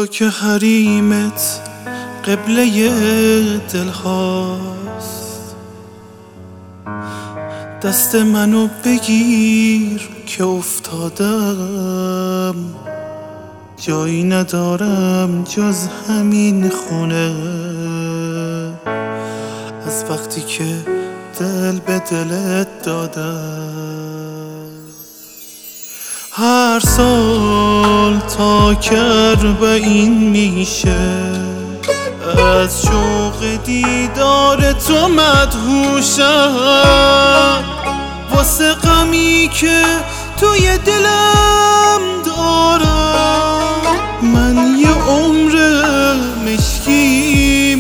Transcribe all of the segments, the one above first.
که حریمت قبله دل هاست، دست منو بگیر که افتادم، جایی ندارم جز همین خونه. از وقتی که دل به دلت دادم، هر سال تا که 40 میشه، از شوق دیدار تو مدهوشم. واسه غمی که توی دلم دارم، من یه عمر مشکی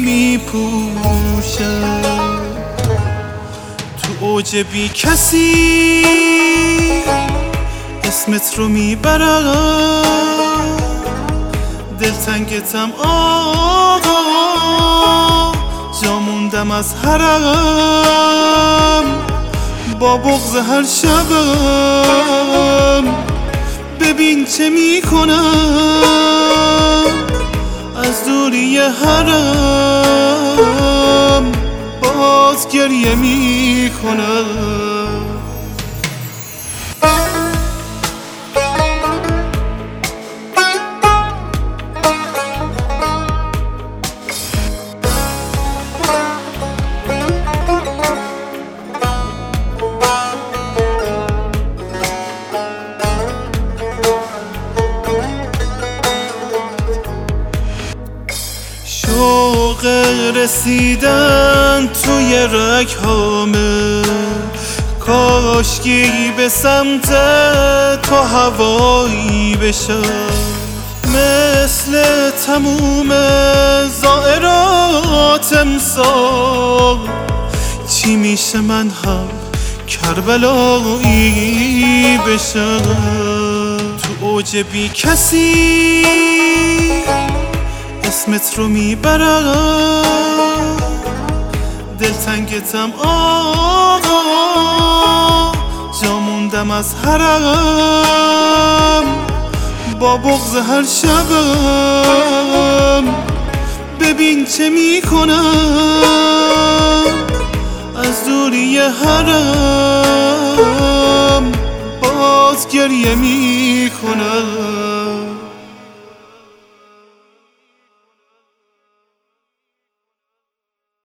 میپوشم. تو اوج بی کسی اسمت رو میبرم، دلتنگتم آقا، جا موندم از حرم. با بغض هر شبم ببین چه میکنم، از دوری حرم باز گریه میکنم. شوق رسیدن توی رگ‌هامه، کاشکی به سمت تو هوایی بشم. مثل تموم زائرات امسال، چی میشه من هم کربلایی بشم. تو اوج بی کسی اسمت رو میبرم، دلتنگتم آقا، جا موندم از حرم. با بغض هر شبم ببین چه میکنم، از دوری حرم باز گریه میکنم.